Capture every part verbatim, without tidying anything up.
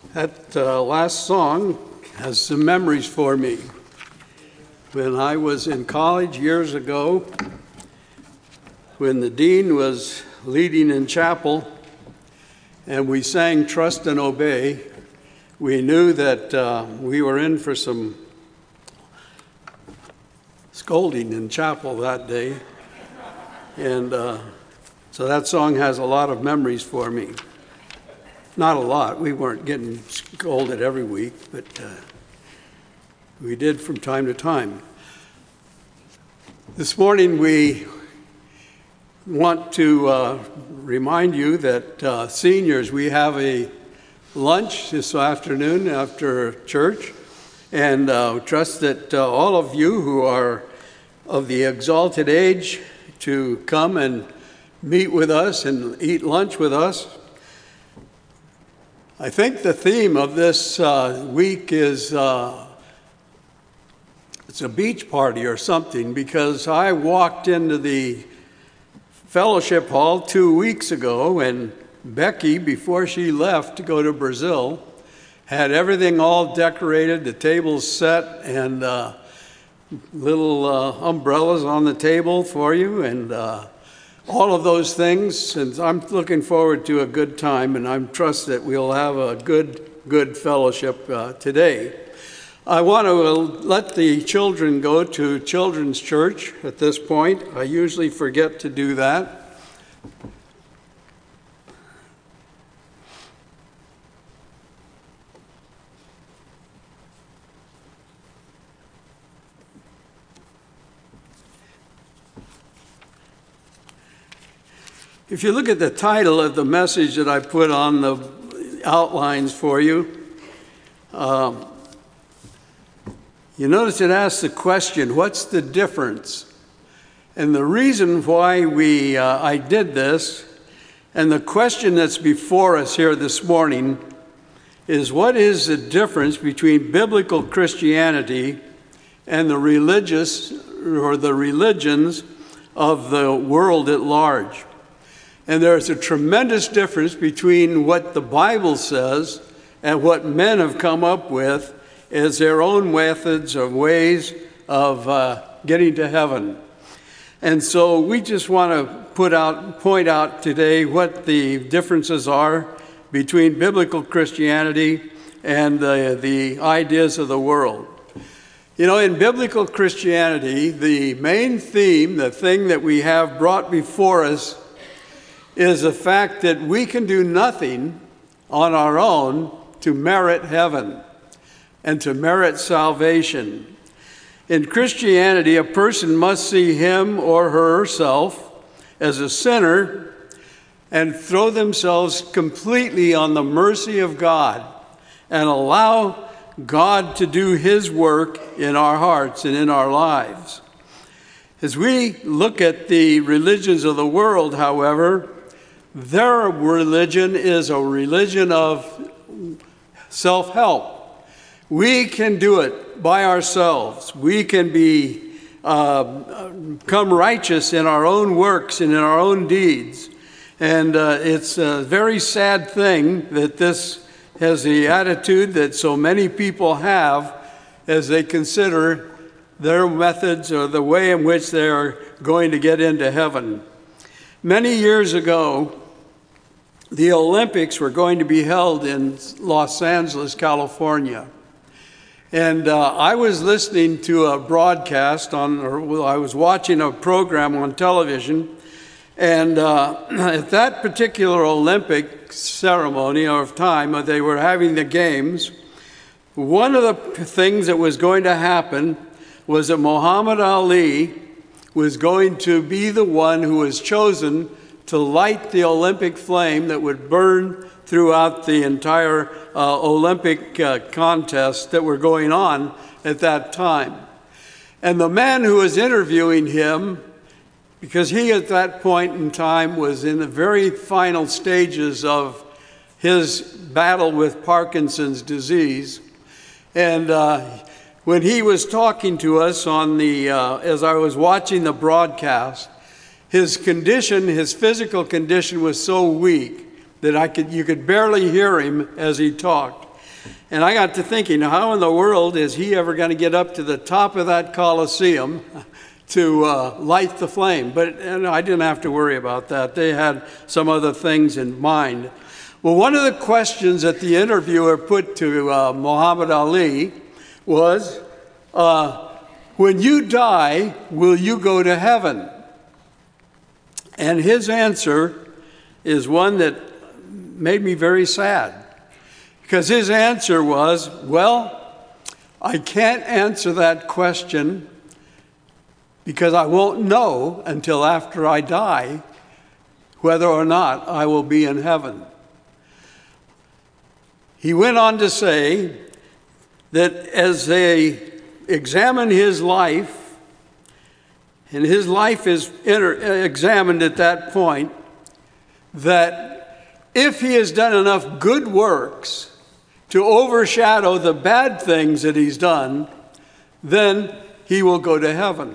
That uh, last song has some memories for me. When I was in college years ago, when the dean was leading in chapel and we sang Trust and Obey, we knew that uh, we were in for some scolding in chapel that day. And uh, so that song has a lot of memories for me. Not a lot. We weren't getting scolded every week, but uh, we did from time to time. This morning we want to uh, remind you that uh, seniors, we have a lunch this afternoon after church, and uh, trust that uh, all of you who are of the exalted age to come and meet with us and eat lunch with us. I think the theme of this uh, week is uh, it's a beach party or something, because I walked into the fellowship hall two weeks ago and Becky, before she left to go to Brazil, had everything all decorated, the tables set, and uh, little uh, umbrellas on the table for you, and uh, all of those things. And I'm looking forward to a good time, and I trust that we'll have a good, good fellowship uh, today. I want to let the children go to children's church at this point. I usually forget to do that. If you look at the title of the message that I put on the outlines for you, um, you notice it asks the question, what's the difference? And the reason why we uh, I did this, and the question that's before us here this morning, is what is the difference between biblical Christianity and the religious or the religions of the world at large? And there's a tremendous difference between what the Bible says and what men have come up with as their own methods or ways of uh, getting to heaven. And so we just want to put out, point out today what the differences are between biblical Christianity and the, the ideas of the world. You know, in biblical Christianity, the main theme, the thing that we have brought before us, is the fact that we can do nothing on our own to merit heaven and to merit salvation. In Christianity, a person must see him or herself as a sinner and throw themselves completely on the mercy of God and allow God to do his work in our hearts and in our lives. As we look at the religions of the world, however, their religion is a religion of self-help. We can do it by ourselves. We can be uh, become righteous in our own works and in our own deeds. And uh, it's a very sad thing that this has the attitude that so many people have as they consider their methods or the way in which they are going to get into heaven. Many years ago, the Olympics were going to be held in Los Angeles, California. And uh, I was listening to a broadcast on, or well, I was watching a program on television. And uh, at that particular Olympic ceremony or time, uh, they were having the games. One of the things that was going to happen was that Muhammad Ali was going to be the one who was chosen to light the Olympic flame that would burn throughout the entire uh, Olympic uh, contests that were going on at that time. And the man who was interviewing him, because he at that point in time was in the very final stages of his battle with Parkinson's disease, and uh, when he was talking to us on the, uh, as I was watching the broadcast, his condition, his physical condition was so weak that I could, you could barely hear him as he talked. And I got to thinking, how in the world is he ever going to get up to the top of that Colosseum to uh, light the flame? But you know, I didn't have to worry about that. They had some other things in mind. Well, one of the questions that the interviewer put to uh, Muhammad Ali was, uh, when you die, will you go to heaven? And his answer is one that made me very sad. Because his answer was, well, I can't answer that question because I won't know until after I die whether or not I will be in heaven. He went on to say that as they examine his life, and his life is inter- examined at that point, that if he has done enough good works to overshadow the bad things that he's done, then he will go to heaven.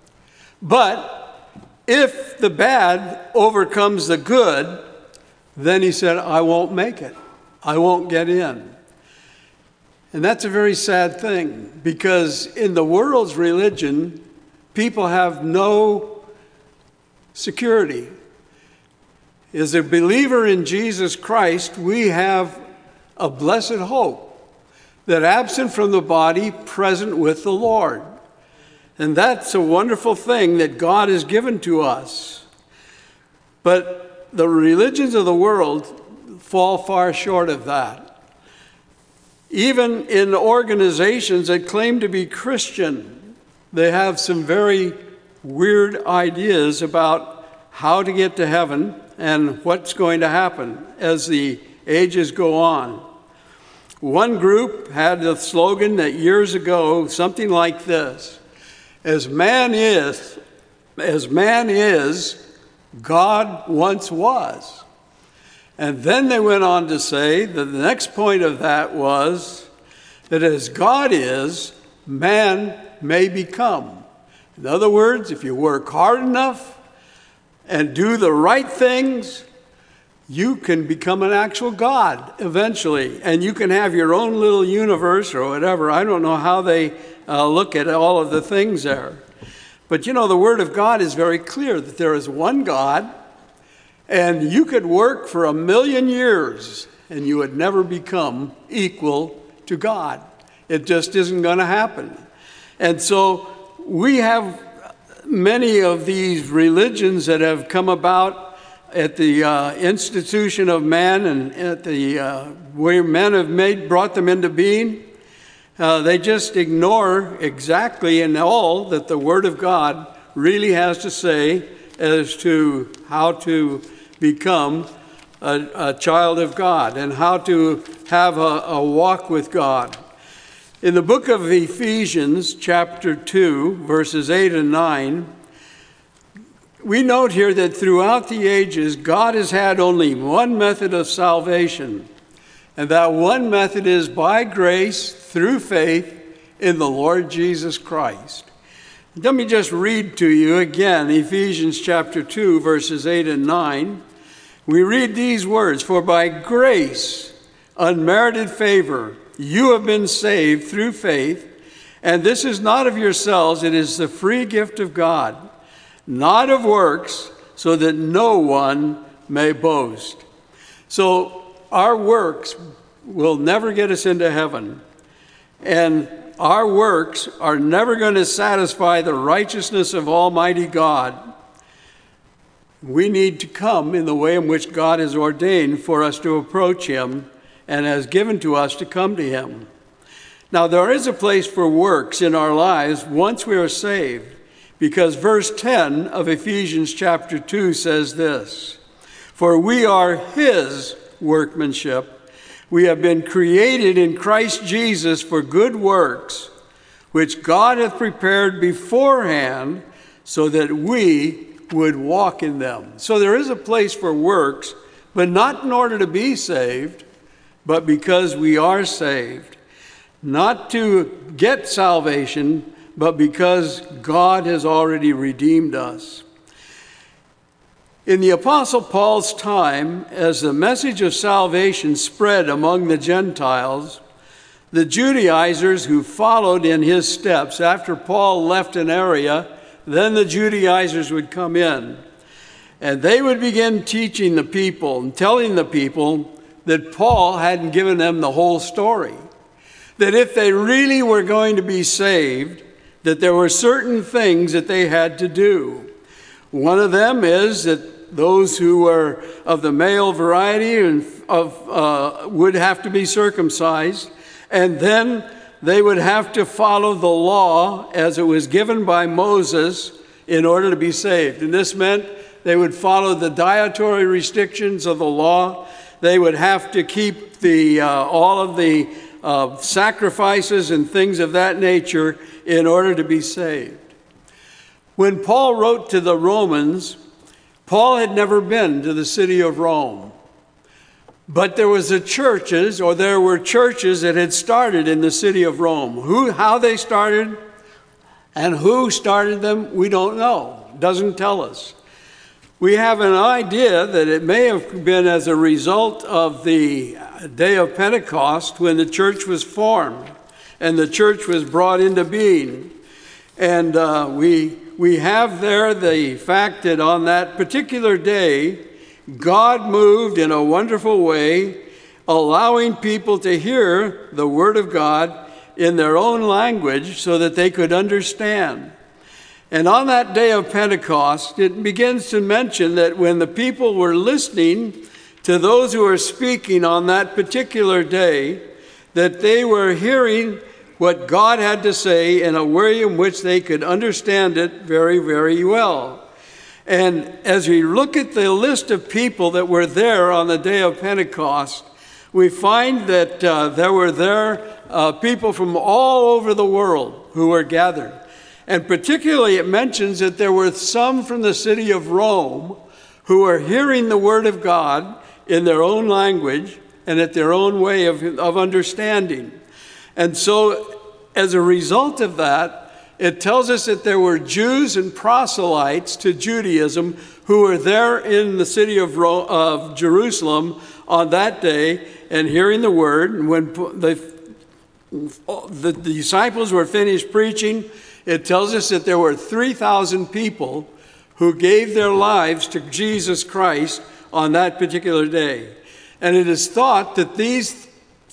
But if the bad overcomes the good, then he said, I won't make it. I won't get in. And that's a very sad thing, because in the world's religion, people have no security. As a believer in Jesus Christ, we have a blessed hope that absent from the body, present with the Lord. And that's a wonderful thing that God has given to us. But the religions of the world fall far short of that. Even in organizations that claim to be Christian, they have some very weird ideas about how to get to heaven and what's going to happen as the ages go on. One group had the slogan that years ago, something like this: as man is, as man is, God once was. And then they went on to say that the next point of that was that as God is, man may become. In other words, if you work hard enough and do the right things, you can become an actual God eventually, and you can have your own little universe or whatever. I don't know how they uh, look at all of the things there. But you know, the Word of God is very clear that there is one God, and you could work for a million years and you would never become equal to God. It just isn't going to happen. And so we have many of these religions that have come about at the uh, institution of man, and at the uh, where men have made brought them into being. Uh, they just ignore exactly and all that the Word of God really has to say as to how to become a, a child of God and how to have a, a walk with God. In the book of Ephesians, chapter two, verses eight and nine, we note here that throughout the ages, God has had only one method of salvation, and that one method is by grace through faith in the Lord Jesus Christ. Let me just read to you again Ephesians chapter two, verses eight and nine. We read these words: "For by grace, unmerited favor, you have been saved through faith, and this is not of yourselves, it is the free gift of God, not of works, so that no one may boast." So our works will never get us into heaven, and our works are never going to satisfy the righteousness of Almighty God. We need to come in the way in which God has ordained for us to approach Him and has given to us to come to Him. Now, there is a place for works in our lives once we are saved, because verse ten of Ephesians chapter two says this: "For we are His workmanship. We have been created in Christ Jesus for good works, which God hath prepared beforehand so that we would walk in them." So there is a place for works, but not in order to be saved, but because we are saved. Not to get salvation, but because God has already redeemed us. In the Apostle Paul's time, as the message of salvation spread among the Gentiles, the Judaizers who followed in his steps. After Paul left an area, then the Judaizers would come in. And they would begin teaching the people and telling the people that Paul hadn't given them the whole story. That if they really were going to be saved, that there were certain things that they had to do. One of them is that those who were of the male variety and of, uh, would have to be circumcised, and then they would have to follow the law as it was given by Moses in order to be saved. And this meant they would follow the dietary restrictions of the law. They would have to keep the uh, all of the uh, sacrifices and things of that nature in order to be saved. When Paul wrote to the Romans, Paul had never been to the city of Rome. But there was a churches, or there were churches that had started in the city of Rome. Who, how they started and who started them, we don't know. It doesn't tell us. We have an idea that it may have been as a result of the day of Pentecost when the church was formed and the church was brought into being. And uh, we, we have there the fact that on that particular day, God moved in a wonderful way, allowing people to hear the Word of God in their own language so that they could understand. And on that day of Pentecost, it begins to mention that when the people were listening to those who were speaking on that particular day, that they were hearing what God had to say in a way in which they could understand it very, very well. And as we look at the list of people that were there on the day of Pentecost, we find that uh, there were there uh, people from all over the world who were gathered. And particularly it mentions that there were some from the city of Rome who were hearing the word of God in their own language and at their own way of, of understanding. And so as a result of that, it tells us that there were Jews and proselytes to Judaism who were there in the city of, Rome, of Jerusalem on that day and hearing the word. And when the, the disciples were finished preaching, it tells us that there were three thousand people who gave their lives to Jesus Christ on that particular day. And it is thought that these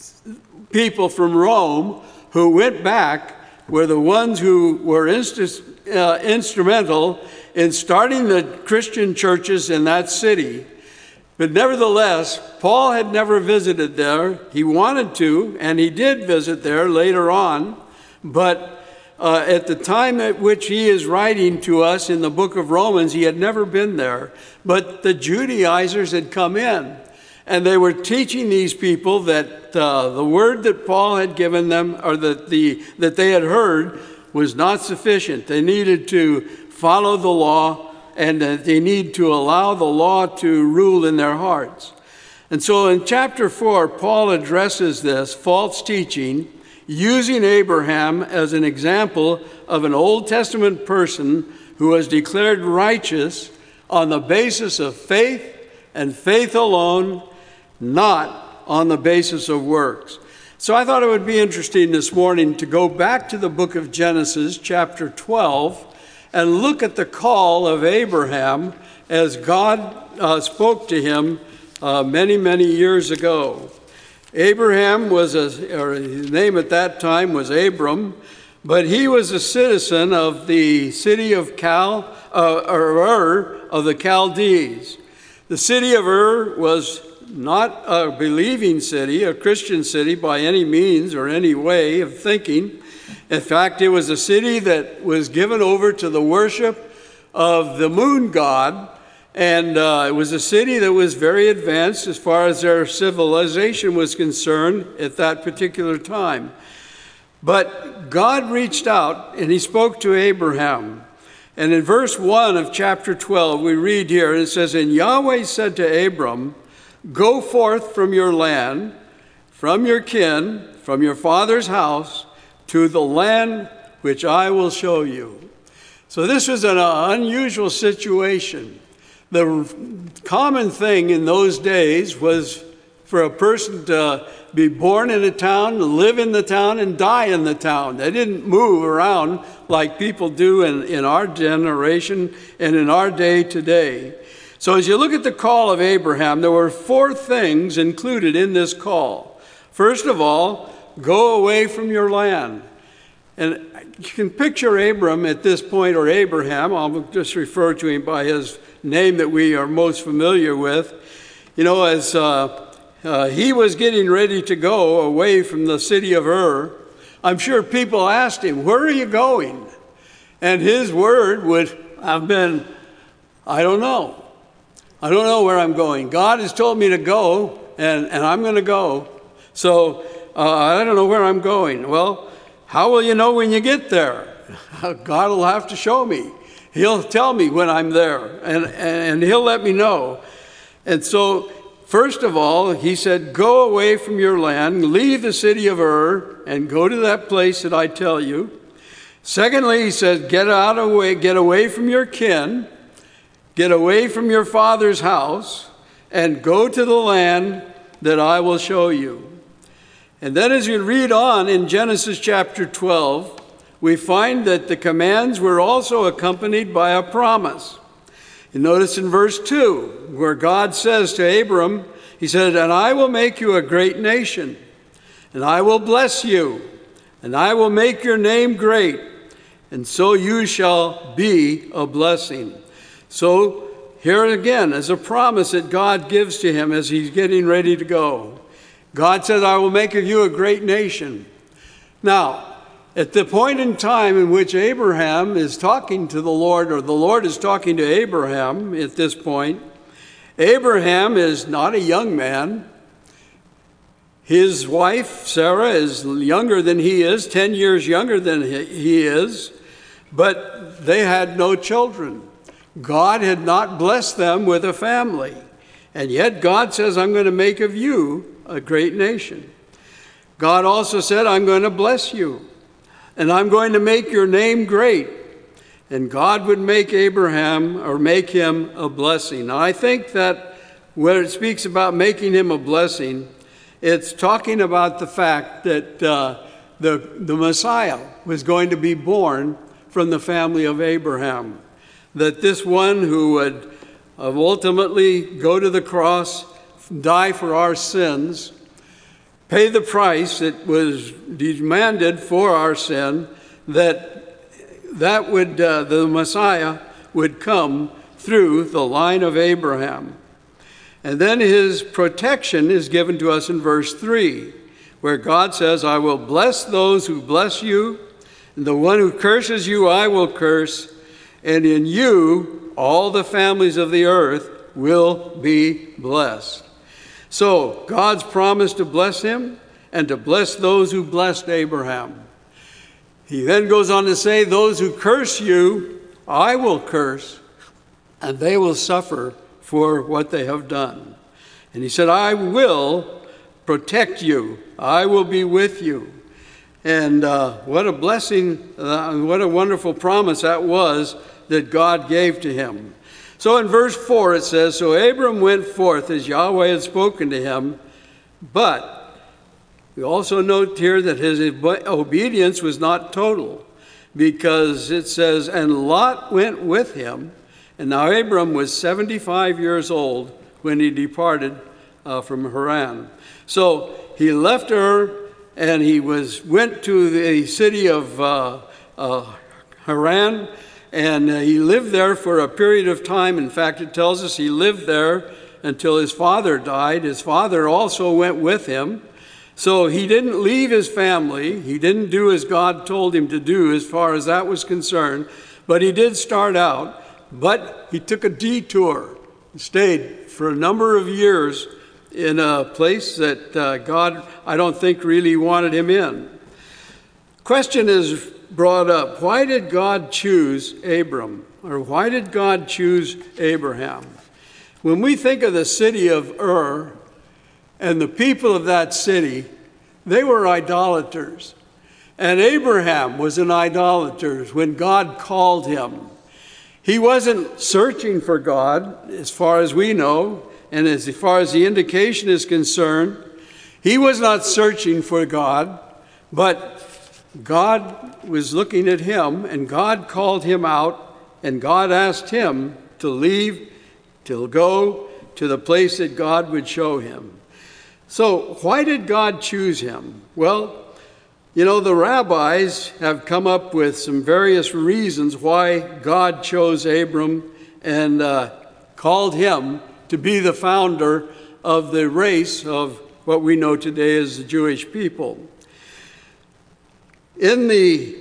people from Rome who went back were the ones who were inst- uh, instrumental in starting the Christian churches in that city. But nevertheless, Paul had never visited there. He wanted to, and he did visit there later on. But uh, at the time at which he is writing to us in the book of Romans, he had never been there. But the Judaizers had come in, and they were teaching these people that uh, the word that Paul had given them, or that the that they had heard, was not sufficient. They needed to follow the law, and that they need to allow the law to rule in their hearts. And so in chapter four, Paul addresses this false teaching, using Abraham as an example of an Old Testament person who was declared righteous on the basis of faith and faith alone, not on the basis of works. So I thought it would be interesting this morning to go back to the book of Genesis, chapter twelve, and look at the call of Abraham as God uh, spoke to him uh, many, many years ago. Abraham was, a, or his name at that time was Abram, but he was a citizen of the city of Cal, uh, or Ur of the Chaldees. The city of Ur was not a believing city, a Christian city by any means or any way of thinking. In fact, it was a city that was given over to the worship of the moon god, and uh, it was a city that was very advanced as far as their civilization was concerned at that particular time. But God reached out and he spoke to Abraham. And in verse one of chapter twelve, we read here, it says, "And Yahweh said to Abram, go forth from your land, from your kin, from your father's house, to the land which I will show you." So this was an unusual situation. The common thing in those days was for a person to be born in a town, live in the town, and die in the town. They didn't move around like people do in, in our generation and in our day today. So as you look at the call of Abraham, there were four things included in this call. First of all, go away from your land. And you can picture Abram at this point, or Abraham, I'll just refer to him by his name that we are most familiar with. You know, as uh, uh, he was getting ready to go away from the city of Ur, I'm sure people asked him, where are you going? And his word would have been, I don't know. I don't know where I'm going. God has told me to go, and, and I'm going to go. So uh, I don't know where I'm going. Well, how will you know when you get there? God will have to show me. He'll tell me when I'm there, and, and he'll let me know. And so, first of all, he said, go away from your land, leave the city of Ur, and go to that place that I tell you. Secondly, he said, get out of way, get away from your kin, get away from your father's house, and go to the land that I will show you. And then as you read on in Genesis chapter twelve, we find that the commands were also accompanied by a promise. You notice in verse two, where God says to Abram, he said, and I will make you a great nation, and I will bless you, and I will make your name great, and so you shall be a blessing. So here again is a promise that God gives to him as he's getting ready to go. God says, I will make of you a great nation. Now, at the point in time in which Abraham is talking to the Lord, or the Lord is talking to Abraham at this point, Abraham is not a young man. His wife, Sarah, is younger than he is, ten years younger than he is, but they had no children. God had not blessed them with a family. And yet God says, I'm going to make of you a great nation. God also said, I'm going to bless you, and I'm going to make your name great. And God would make Abraham, or make him a blessing. Now, I think that when it speaks about making him a blessing, it's talking about the fact that uh, the, the Messiah was going to be born from the family of Abraham. That this one who would ultimately go to the cross, die for our sins, pay the price that was demanded for our sin, that that would uh, the Messiah would come through the line of Abraham. And then his protection is given to us in verse three, where God says, I will bless those who bless you, and the one who curses you I will curse, and in you all the families of the earth will be blessed. So God's promised to bless him and to bless those who blessed Abraham. He then goes on to say, those who curse you, I will curse, and they will suffer for what they have done. And he said, I will protect you. I will be with you. And uh, what a blessing, uh, what a wonderful promise that was that God gave to him. So in verse four it says, so Abram went forth as Yahweh had spoken to him, but we also note here that his obedience was not total, because it says, and Lot went with him. And now Abram was seventy-five years old when he departed uh, from Haran. So he left Ur, and he was went to the city of uh, uh, Haran, and uh, he lived there for a period of time. In fact, it tells us he lived there until his father died. His father also went with him. So he didn't leave his family. He didn't do as God told him to do as far as that was concerned. But he did start out. But he took a detour, stayed for a number of years in a place that uh, God, I don't think, really wanted him in. Question is brought up, why did God choose Abram? Or why did God choose Abraham? When we think of the city of Ur and the people of that city, they were idolaters. And Abraham was an idolater when God called him. He wasn't searching for God, as far as we know. and as far as the indication is concerned, he was not searching for God, but God was looking at him, and God called him out, and God asked him to leave, to go to the place that God would show him. So why did God choose him? Well, you know, the rabbis have come up with some various reasons why God chose Abram and uh, called him to be the founder of the race of what we know today as the Jewish people. In the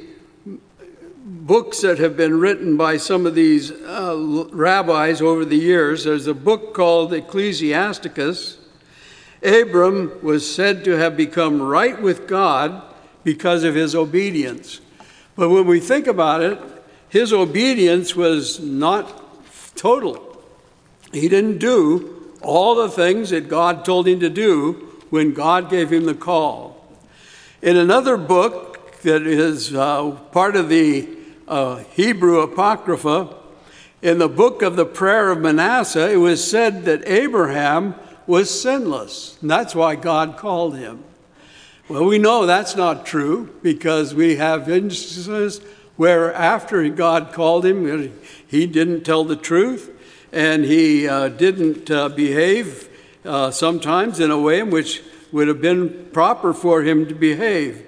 books that have been written by some of these uh, rabbis over the years, there's a book called Ecclesiasticus. Abram was said to have become right with God because of his obedience. But when we think about it, his obedience was not total. He didn't do all the things that God told him to do when God gave him the call. In another book that is uh, part of the uh, Hebrew Apocrypha, in the book of the prayer of Manasseh, it was said that Abraham was sinless. And that's why God called him. Well, we know that's not true, because we have instances where after God called him, he didn't tell the truth, and he uh, didn't uh, behave uh, sometimes in a way in which would have been proper for him to behave.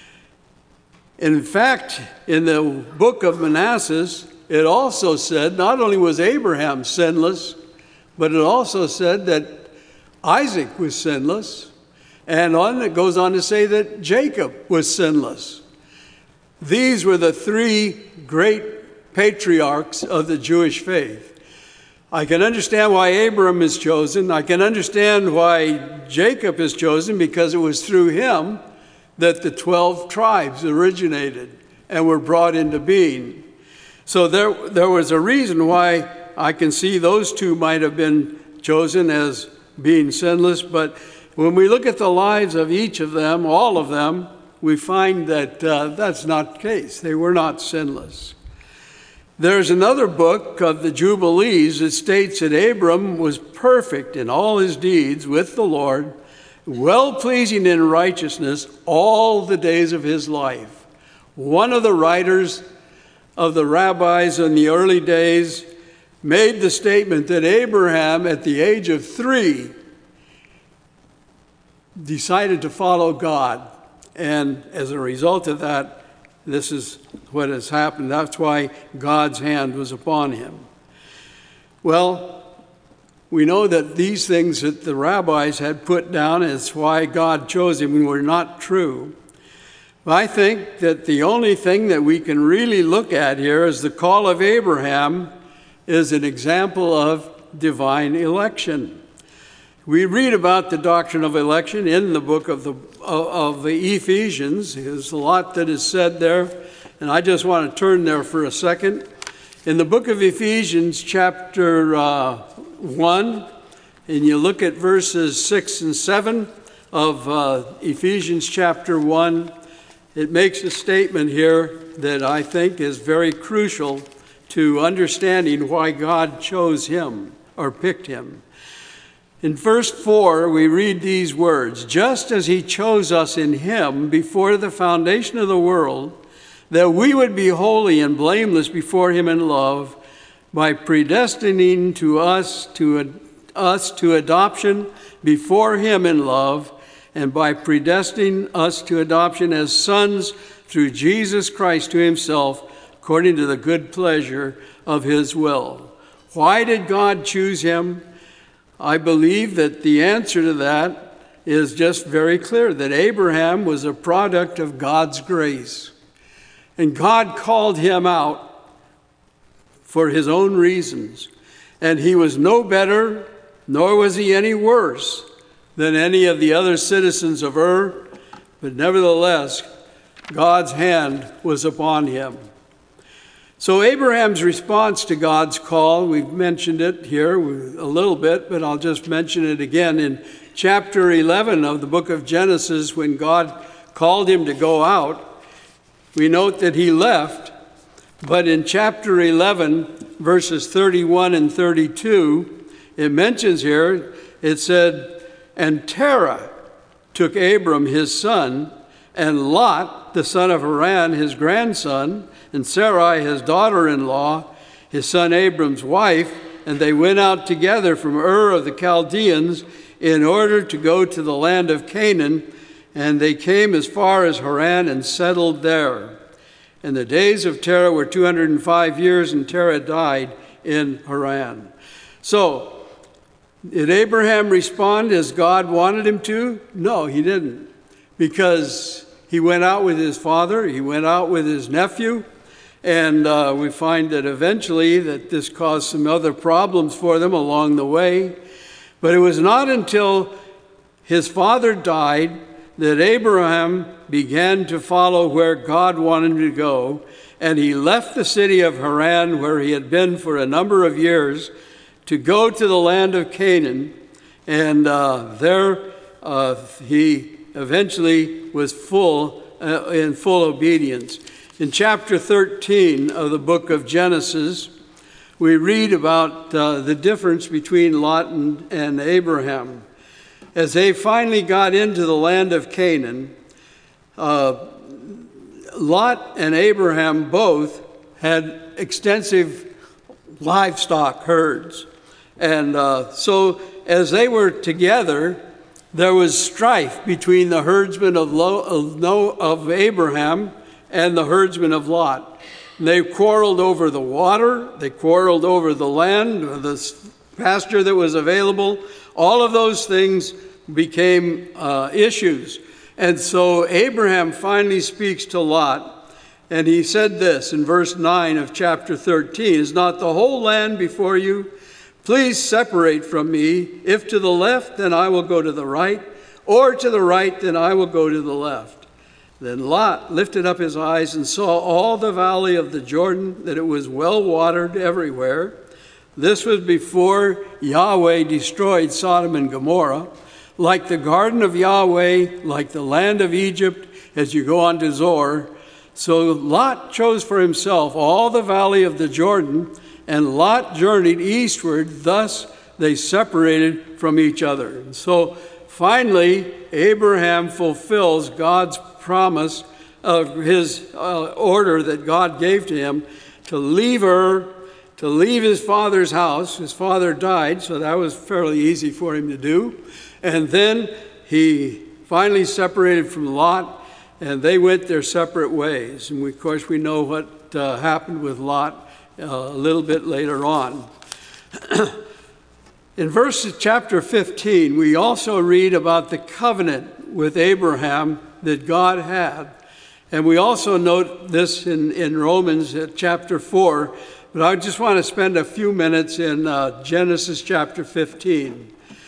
In fact, in the book of Manasseh, it also said not only was Abraham sinless, but it also said that Isaac was sinless. And on it goes on to say that Jacob was sinless. These were the three great patriarchs of the Jewish faith. I can understand why Abram is chosen. I can understand why Jacob is chosen, because it was through him that the twelve tribes originated and were brought into being. So there, there was a reason why I can see those two might have been chosen as being sinless, but when we look at the lives of each of them, all of them, we find that uh, that's not the case. They were not sinless. There's another book of the Jubilees that states that Abram was perfect in all his deeds with the Lord, well-pleasing in righteousness all the days of his life. One of the writers of the rabbis in the early days made the statement that Abraham, at the age of three, decided to follow God. And as a result of that, this is what has happened. That's why God's hand was upon him. Well, we know that these things that the rabbis had put down as why God chose him were not true. I think that the only thing that we can really look at here is the call of Abraham is an example of divine election. We read about the doctrine of election in the book of the of the Ephesians. There's a lot that is said there, and I just want to turn there for a second. In the book of Ephesians, chapter uh, one, and you look at verses six and seven of uh, Ephesians chapter one, it makes a statement here that I think is very crucial to understanding why God chose him or picked him. In verse four, we read these words, "Just as he chose us in him before the foundation of the world, that we would be holy and blameless before him in love, by predestining to us to us to adoption before him in love, and by predestining us to adoption as sons through Jesus Christ to himself, according to the good pleasure of his will." Why did God choose him? I believe that the answer to that is just very clear, that Abraham was a product of God's grace. And God called him out for his own reasons. And he was no better, nor was he any worse than any of the other citizens of Ur. But nevertheless, God's hand was upon him. So Abraham's response to God's call, we've mentioned it here a little bit, but I'll just mention it again. In chapter eleven of the book of Genesis, when God called him to go out, we note that he left. But in chapter eleven, verses thirty-one and thirty-two, it mentions here, it said, and Terah took Abram his son, and Lot, the son of Haran, his grandson, and Sarai, his daughter-in-law, his son Abram's wife, and they went out together from Ur of the Chaldeans in order to go to the land of Canaan, and they came as far as Haran and settled there. And the days of Terah were two hundred five years, and Terah died in Haran. So, did Abraham respond as God wanted him to? No, he didn't. Because he went out with his father, he went out with his nephew, and uh, we find that eventually that this caused some other problems for them along the way. But it was not until his father died that Abraham began to follow where God wanted him to go, and he left the city of Haran, where he had been for a number of years, to go to the land of Canaan, and uh, there uh, he eventually was full uh, in full obedience. In chapter thirteen of the book of Genesis, we read about uh, the difference between Lot and, and Abraham. As they finally got into the land of Canaan, uh, Lot and Abraham both had extensive livestock herds. And uh, so as they were together, there was strife between the herdsmen of, Lo, of, no, of Abraham and the herdsmen of Lot. And they quarreled over the water, they quarreled over the land, the pasture that was available. All of those things became uh, issues. And so Abraham finally speaks to Lot, and he said this in verse nine of chapter thirteen, "Is not the whole land before you? Please separate from me. If to the left, then I will go to the right, or to the right, then I will go to the left." Then Lot lifted up his eyes and saw all the valley of the Jordan, that it was well watered everywhere. This was before Yahweh destroyed Sodom and Gomorrah. Like the garden of Yahweh, like the land of Egypt, as you go on to Zoar. So Lot chose for himself all the valley of the Jordan, and Lot journeyed eastward. Thus they separated from each other. And so finally, Abraham fulfills God's promise of his uh, order that God gave to him to leave Ur, to leave his father's house. His father died, so that was fairly easy for him to do. And then he finally separated from Lot, and they went their separate ways. And we, of course, we know what uh, happened with Lot uh, a little bit later on. In verse chapter fifteen, we also read about the covenant with Abraham that God had. And we also note this in, in Romans chapter four. But I just want to spend a few minutes in uh, Genesis chapter fifteen.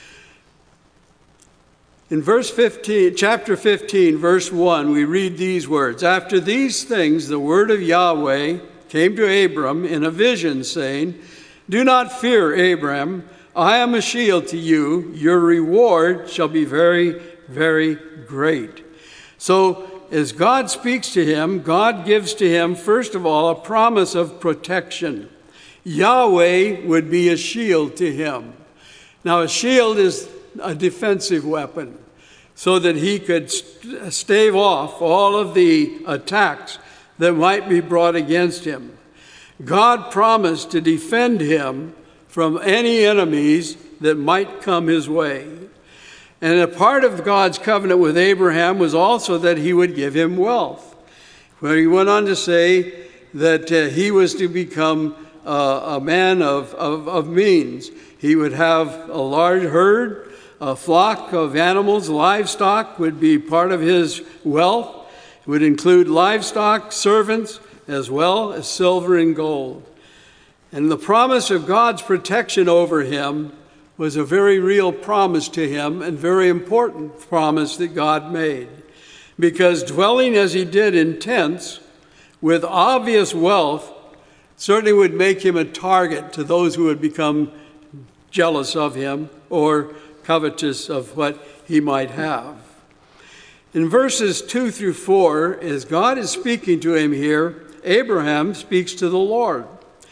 In verse fifteen, chapter fifteen, verse one, we read these words. "After these things, the word of Yahweh came to Abram in a vision, saying, 'Do not fear, Abram. I am a shield to you. Your reward shall be very, very great.'" So as God speaks to him, God gives to him, first of all, a promise of protection. Yahweh would be a shield to him. Now, a shield is a defensive weapon, so that he could stave off all of the attacks that might be brought against him. God promised to defend him from any enemies that might come his way. And a part of God's covenant with Abraham was also that he would give him wealth, where he went on to say that uh, he was to become uh, a man of, of, of means. He would have a large herd, a flock of animals. Livestock would be part of his wealth. It would include livestock, servants, as well as silver and gold. And the promise of God's protection over him was a very real promise to him, and very important promise that God made. Because dwelling as he did in tents with obvious wealth certainly would make him a target to those who would become jealous of him or covetous of what he might have. In verses two through four, as God is speaking to him here, Abraham speaks to the Lord.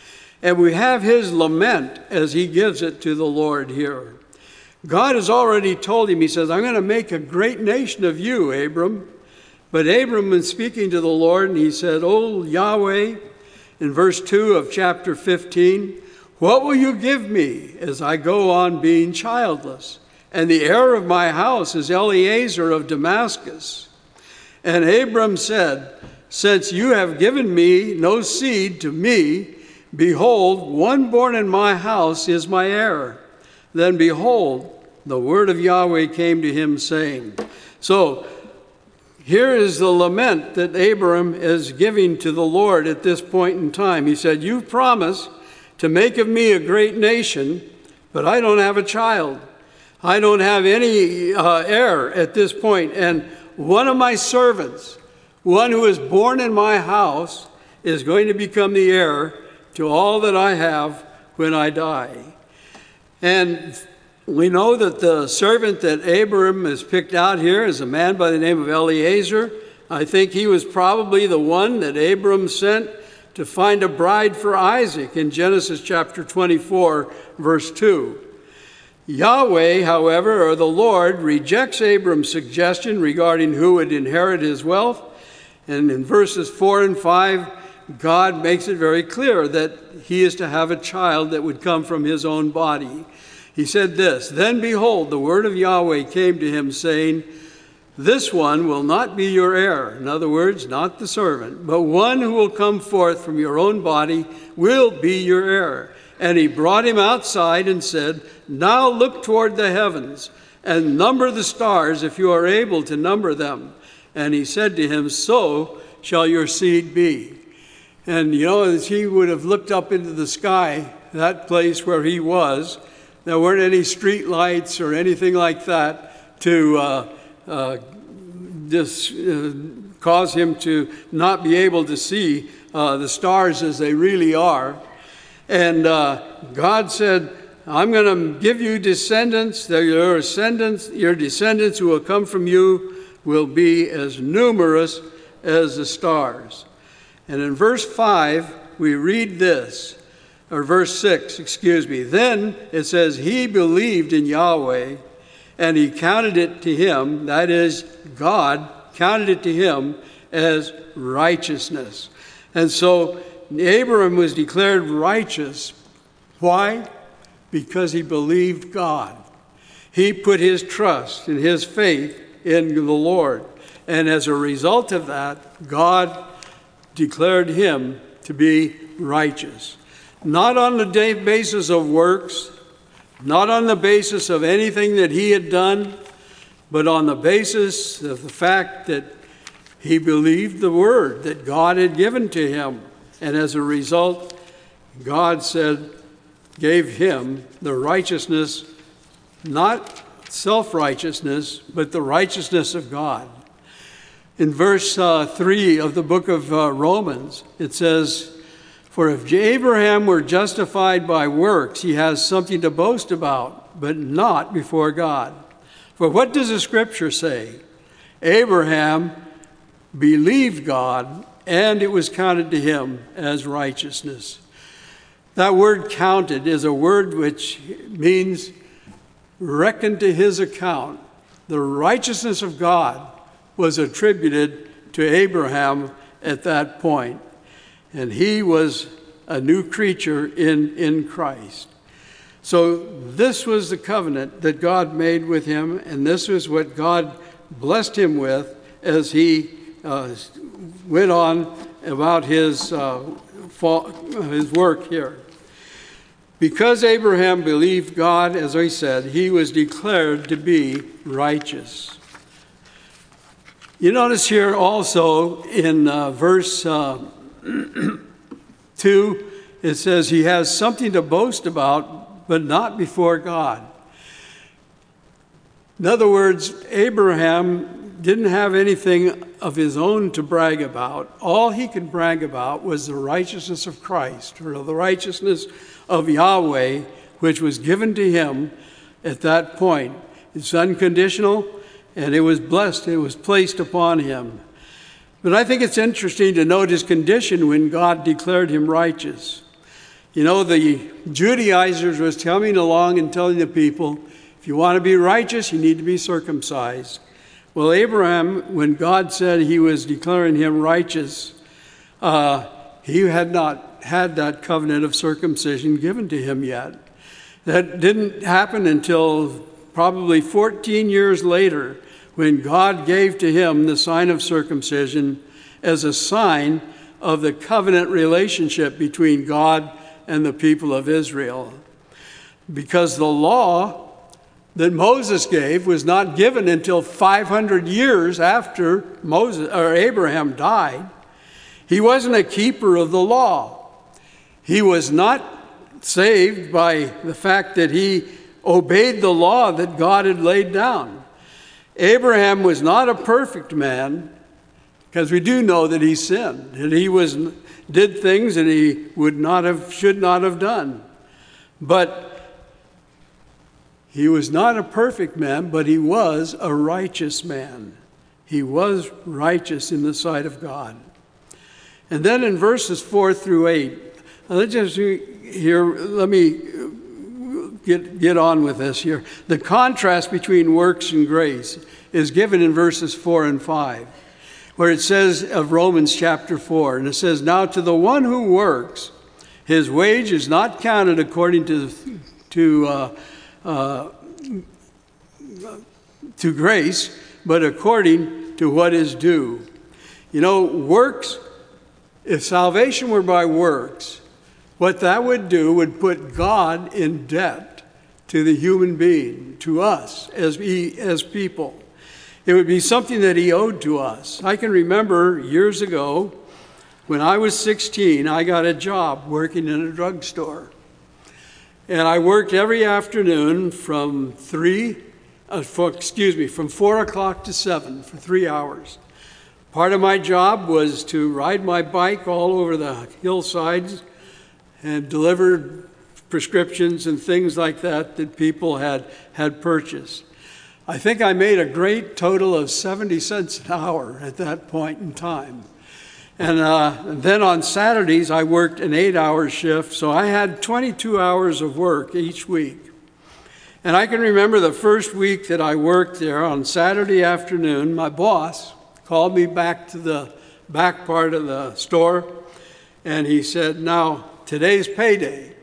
And we have his lament as he gives it to the Lord here. God has already told him, he says, I'm going to make a great nation of you, Abram. But Abram was speaking to the Lord, and he said, O Yahweh, in verse two of chapter fifteen, what will you give me as I go on being childless? And the heir of my house is Eliezer of Damascus. And Abram said, since you have given me no seed to me, behold, one born in my house is my heir. Then behold, the word of Yahweh came to him, saying. So here is the lament that Abram is giving to the Lord at this point in time. He said, you've promised to make of me a great nation, but I don't have a child. I don't have any uh, heir at this point. And one of my servants, one who is born in my house, is going to become the heir to all that I have when I die. And we know that the servant that Abram has picked out here is a man by the name of Eliezer. I think he was probably the one that Abram sent to find a bride for Isaac in Genesis chapter twenty-four, verse two. Yahweh, however, or the Lord, rejects Abram's suggestion regarding who would inherit his wealth. And in verses four and five, God makes it very clear that he is to have a child that would come from his own body. He said this, then behold, the word of Yahweh came to him, saying, this one will not be your heir. In other words, not the servant, but one who will come forth from your own body will be your heir. And he brought him outside and said, now look toward the heavens and number the stars if you are able to number them. And he said to him, so shall your seed be. And you know, as he would have looked up into the sky, that place where he was, there weren't any street lights or anything like that to uh, uh, just uh, cause him to not be able to see uh, the stars as they really are. And uh, God said, I'm going to give you descendants. Your descendants, your descendants who will come from you will be as numerous as the stars. And in verse five, we read this, or verse six, excuse me. Then it says, he believed in Yahweh, and he counted it to him, that is, God counted it to him as righteousness. And so Abraham was declared righteous. Why? Because he believed God. He put his trust and his faith in the Lord. And as a result of that, God declared him to be righteous. Not on the basis of works, not on the basis of anything that he had done, but on the basis of the fact that he believed the word that God had given to him. And as a result, God said, gave him the righteousness, not self-righteousness, but the righteousness of God. In verse uh, three of the book of uh, Romans, it says, for if Abraham were justified by works, he has something to boast about, but not before God. For what does the scripture say? Abraham believed God, and it was counted to him as righteousness. That word counted is a word which means reckoned to his account. The righteousness of God was attributed to Abraham at that point. And he was a new creature in, in Christ. So this was the covenant that God made with him, and this was what God blessed him with as he uh, went on about his, uh, fall, his work here. Because Abraham believed God, as I said, he was declared to be righteous. You notice here also in uh, verse uh, two, it says he has something to boast about, but not before God. In other words, Abraham didn't have anything of his own to brag about. All he could brag about was the righteousness of Christ, or the righteousness of Yahweh, which was given to him at that point. It's unconditional, and it was blessed, it was placed upon him. But I think it's interesting to note his condition when God declared him righteous. You know, the Judaizers was coming along and telling the people, if you want to be righteous, you need to be circumcised. Well, Abraham, when God said he was declaring him righteous, uh, he had not had that covenant of circumcision given to him yet. That didn't happen until probably fourteen years later, when God gave to him the sign of circumcision as a sign of the covenant relationship between God and the people of Israel. Because the law that Moses gave was not given until five hundred years after Moses or Abraham died. He wasn't a keeper of the law. He was not saved by the fact that he obeyed the law that God had laid down. Abraham was not a perfect man, because we do know that he sinned, and he was did things that he would not have, should not have done. But he was not a perfect man, but he was a righteous man. He was righteous in the sight of God. And then in verses four through eight, let's just here, let me get, get on with this here. The contrast between works and grace is given in verses four and five. Where it says of Romans chapter four, and it says, now to the one who works, his wage is not counted according to, to, uh, uh, to grace, but according to what is due. You know, works, if salvation were by works, what that would do would put God in debt to the human being, to us as, as people. It would be something that he owed to us. I can remember years ago, when I was sixteen, I got a job working in a drugstore. And I worked every afternoon from three, uh, for, excuse me, from four o'clock to seven for three hours. Part of my job was to ride my bike all over the hillsides and deliver prescriptions and things like that that people had, had purchased. I think I made a great total of seventy cents an hour at that point in time. And, uh, and then on Saturdays, I worked an eight-hour shift, so I had twenty-two hours of work each week. And I can remember the first week that I worked there on Saturday afternoon, my boss called me back to the back part of the store, and he said, now, today's payday.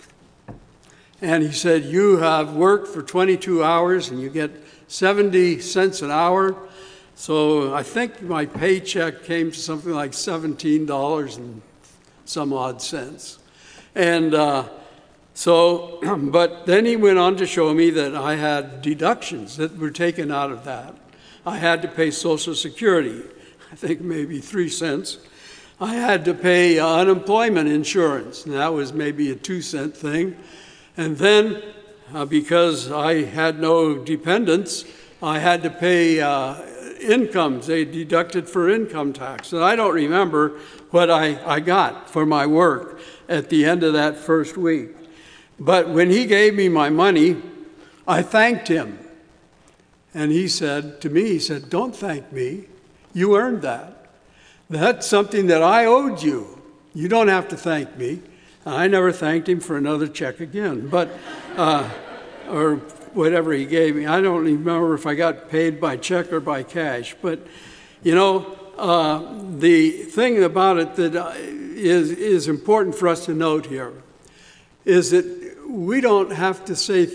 And he said, you have worked for twenty-two hours and you get seventy cents an hour. So I think my paycheck came to something like seventeen dollars and some odd cents. And uh, so, but then he went on to show me that I had deductions that were taken out of that. I had to pay Social Security, I think maybe three cents. I had to pay uh, unemployment insurance, and that was maybe a two cent thing. And then, uh, because I had no dependents, I had to pay uh, incomes. They deducted for income tax. And I don't remember what I, I got for my work at the end of that first week. But when he gave me my money, I thanked him. And he said to me, he said, don't thank me. You earned that. That's something that I owed you. You don't have to thank me. I never thanked him for another check again, but, uh, or whatever he gave me. I don't remember if I got paid by check or by cash, but, you know, uh, the thing about it that is, is important for us to note here is that we don't have to say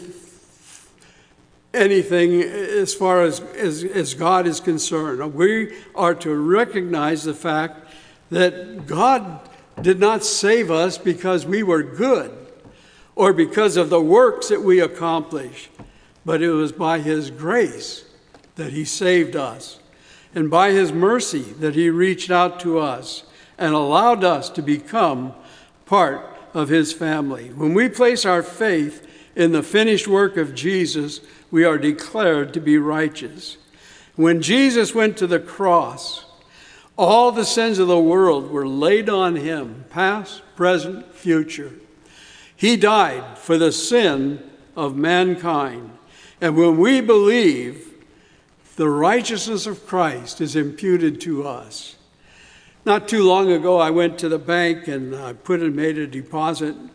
anything as far as, as, as God is concerned. We are to recognize the fact that God did not save us because we were good or because of the works that we accomplished, but it was by his grace that he saved us, and by his mercy that he reached out to us and allowed us to become part of his family. When we place our faith in the finished work of Jesus, we are declared to be righteous. When Jesus went to the cross, all the sins of the world were laid on him, past, present, future. He died for the sin of mankind. And when we believe, the righteousness of Christ is imputed to us. Not too long ago, I went to the bank and I put and made a deposit.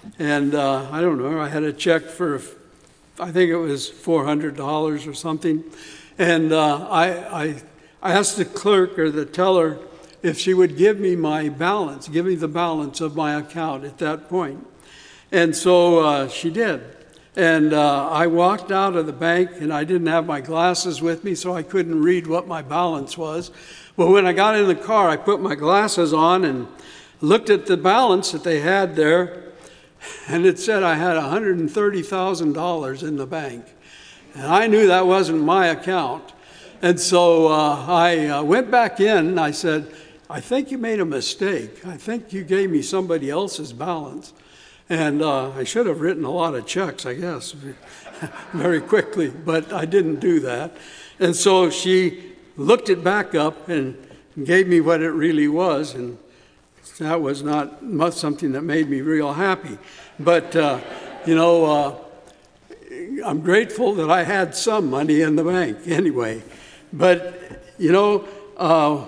And uh, I don't know, I had a check for, I think it was four hundred dollars or something. And uh, I, I, I asked the clerk or the teller if she would give me my balance, give me the balance of my account at that point. And so uh, she did. And uh, I walked out of the bank, and I didn't have my glasses with me, so I couldn't read what my balance was. But when I got in the car, I put my glasses on and looked at the balance that they had there, and it said I had one hundred thirty thousand dollars in the bank. And I knew that wasn't my account. And so uh, I uh, went back in, and I said, I think you made a mistake. I think you gave me somebody else's balance. And uh, I should have written a lot of checks, I guess, very quickly, but I didn't do that. And so she looked it back up and gave me what it really was, and that was not much something that made me real happy. But, uh, you know, uh, I'm grateful that I had some money in the bank anyway. But, you know, uh,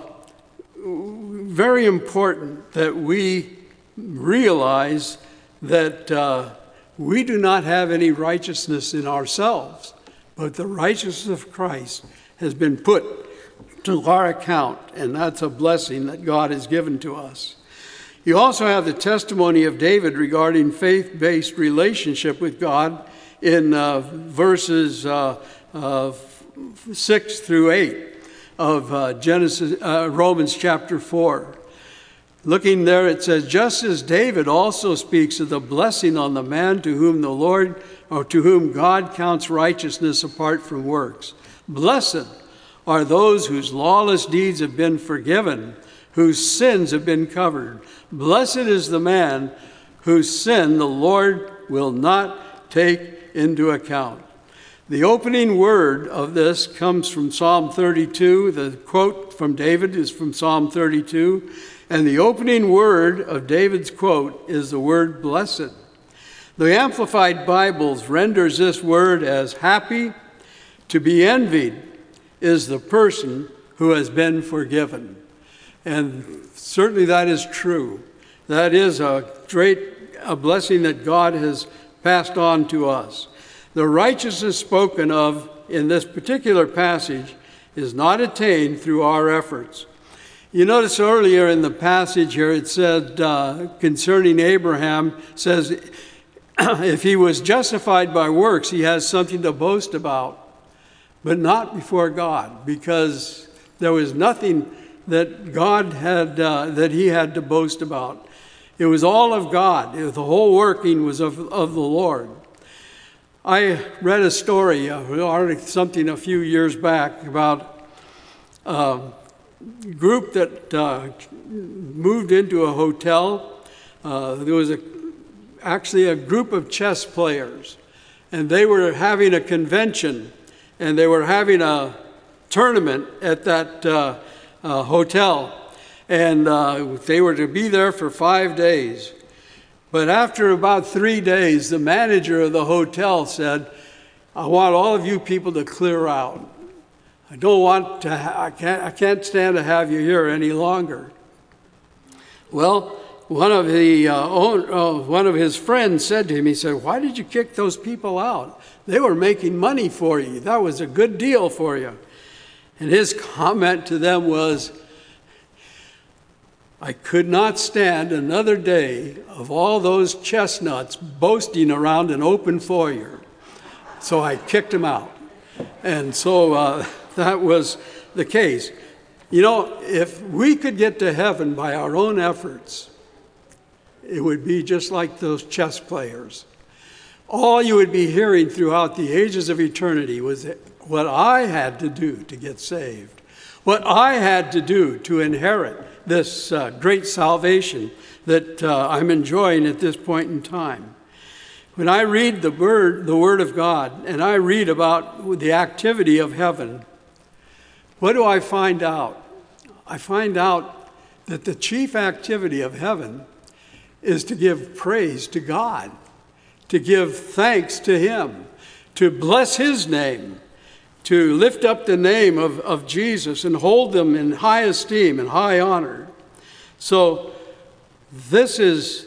very important that we realize that uh, we do not have any righteousness in ourselves, but the righteousness of Christ has been put to our account, and that's a blessing that God has given to us. You also have the testimony of David regarding faith-based relationship with God in uh, verses uh, uh, six through eight of uh, Genesis, uh, Romans chapter four. Looking there, it says, just as David also speaks of the blessing on the man to whom the Lord, or to whom God counts righteousness apart from works. Blessed are those whose lawless deeds have been forgiven, whose sins have been covered. Blessed is the man whose sin the Lord will not take into account. The opening word of this comes from Psalm thirty-two. The quote from David is from Psalm thirty-two. And the opening word of David's quote is the word blessed. The Amplified Bibles renders this word as happy. To be envied is the person who has been forgiven. And certainly that is true. That is a great a blessing that God has passed on to us. The righteousness spoken of in this particular passage is not attained through our efforts. You notice earlier in the passage here, it said uh, concerning Abraham, says if he was justified by works, he has something to boast about, but not before God, because there was nothing that God had, uh, that he had to boast about. It was all of God. The whole working was of, of the Lord. I read a story, uh, something a few years back about uh, group that uh, moved into a hotel. Uh, there was a, actually a group of chess players, and they were having a convention, and they were having a tournament at that uh, uh, hotel, and uh, they were to be there for five days. But after about three days, the manager of the hotel said, I want all of you people to clear out. I don't want to, ha- I can't, I can't stand to have you here any longer. Well, one of the, uh, own, uh, one of his friends said to him, he said, why did you kick those people out? They were making money for you. That was a good deal for you. And his comment to them was, I could not stand another day of all those chestnuts boasting around an open foyer. So I kicked them out. And so uh, that was the case. You know, if we could get to heaven by our own efforts, it would be just like those chess players. All you would be hearing throughout the ages of eternity was what I had to do to get saved, what I had to do to inherit this uh, great salvation that uh, I'm enjoying at this point in time. When I read the word, the Word of God, and I read about the activity of heaven, what do I find out? I find out that the chief activity of heaven is to give praise to God, to give thanks to Him, to bless His name, to lift up the name of, of Jesus and hold them in high esteem and high honor. So this is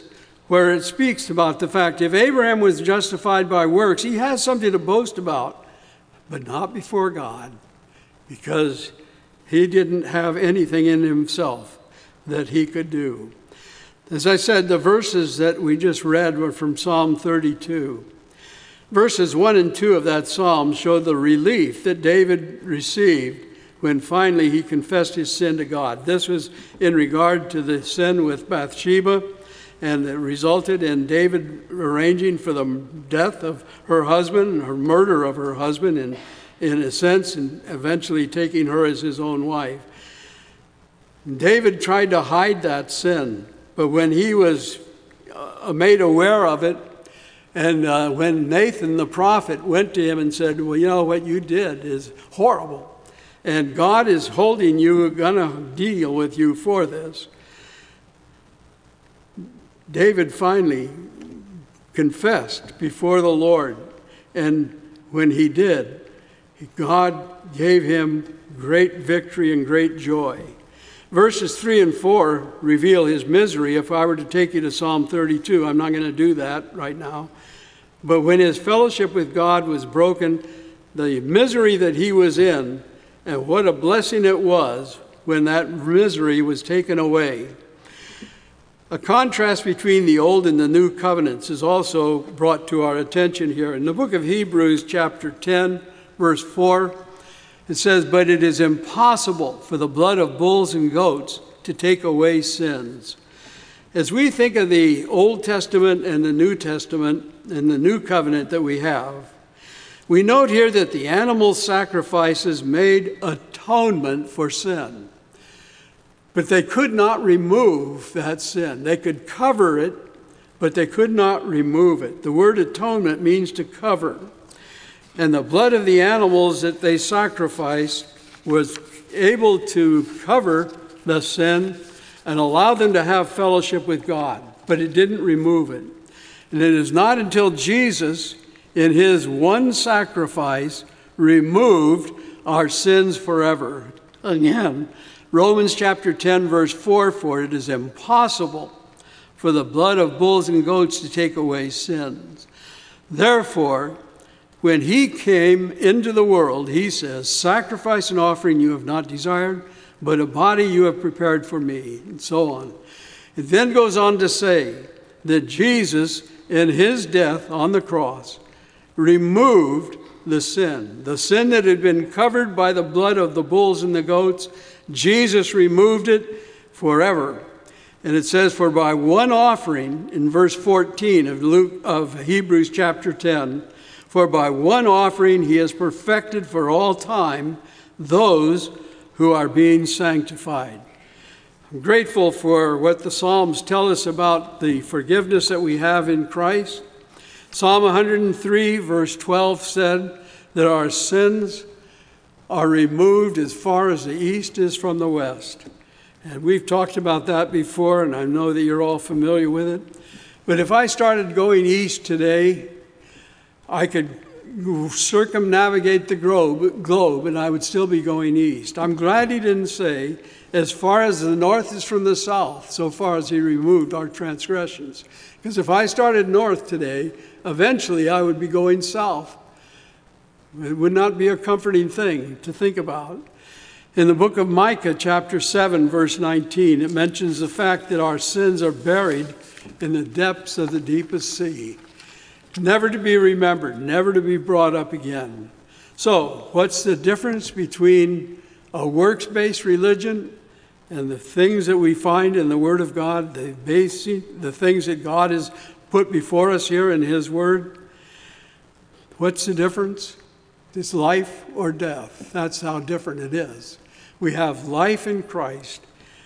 where it speaks about the fact if Abraham was justified by works, he has something to boast about, but not before God, because he didn't have anything in himself that he could do. As I said, the verses that we just read were from Psalm thirty-two. Verses one and two of that psalm show the relief that David received when finally he confessed his sin to God. This was in regard to the sin with Bathsheba, and it resulted in David arranging for the death of her husband, her murder of her husband, in, in a sense, and eventually taking her as his own wife. David tried to hide that sin, but when he was uh, made aware of it, and uh, when Nathan the prophet went to him and said, well, you know, what you did is horrible, and God is holding you, going to deal with you for this. David finally confessed before the Lord, and when he did, God gave him great victory and great joy. Verses three and four reveal his misery. If I were to take you to Psalm thirty-two, I'm not going to do that right now. But when his fellowship with God was broken, the misery that he was in, and what a blessing it was when that misery was taken away. A contrast between the Old and the New Covenants is also brought to our attention here. In the book of Hebrews, chapter ten, verse four, it says, but it is impossible for the blood of bulls and goats to take away sins. As we think of the Old Testament and the New Testament and the New Covenant that we have, we note here that the animal sacrifices made atonement for sin. But they could not remove that sin. They could cover it, but they could not remove it. The word atonement means to cover. And the blood of the animals that they sacrificed was able to cover the sin and allow them to have fellowship with God. But it didn't remove it. And it is not until Jesus, in his one sacrifice, removed our sins forever. Again, Romans chapter ten, verse four, for it is impossible for the blood of bulls and goats to take away sins. Therefore, when he came into the world, he says, sacrifice and offering you have not desired, but a body you have prepared for me, and so on. It then goes on to say that Jesus, in his death on the cross, removed the sin. The sin that had been covered by the blood of the bulls and the goats, Jesus removed it forever. And it says, for by one offering, in verse fourteen of Luke, of Hebrews chapter ten, for by one offering he has perfected for all time those who are being sanctified. I'm grateful for what the Psalms tell us about the forgiveness that we have in Christ. Psalm one hundred three, verse twelve said that our sins are removed as far as the east is from the west. And we've talked about that before, and I know that you're all familiar with it. But if I started going east today, I could circumnavigate the globe, globe, and I would still be going east. I'm glad he didn't say, as far as the north is from the south, so far as he removed our transgressions. Because if I started north today, eventually I would be going south. It would not be a comforting thing to think about. In the book of Micah, chapter seven, verse nineteen, it mentions the fact that our sins are buried in the depths of the deepest sea, never to be remembered, never to be brought up again. So, what's the difference between a works-based religion and the things that we find in the Word of God, the basic, the things that God has put before us here in His Word? What's the difference? It's life or death. That's how different it is. We have life in Christ.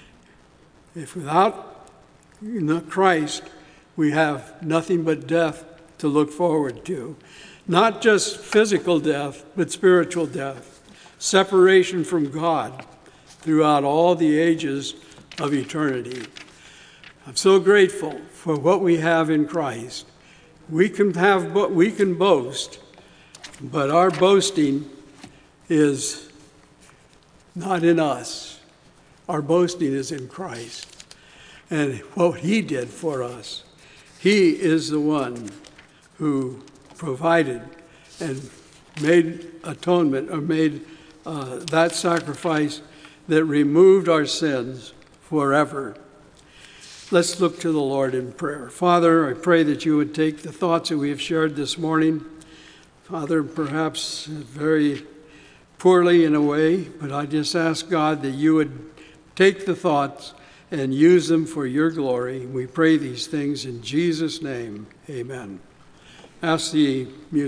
If without Christ, we have nothing but death to look forward to. Not just physical death, but spiritual death. Separation from God throughout all the ages of eternity. I'm so grateful for what we have in Christ. We can have, we can boast, but our boasting is not in us. Our boasting is in Christ and what He did for us. He is the one who provided and made atonement, or made uh, that sacrifice that removed our sins forever. Let's look to the Lord in prayer. Father, I pray that you would take the thoughts that we have shared this morning, Father, perhaps very poorly in a way, but I just ask God that you would take the thoughts and use them for your glory. We pray these things in Jesus' name. Amen. Ask the music.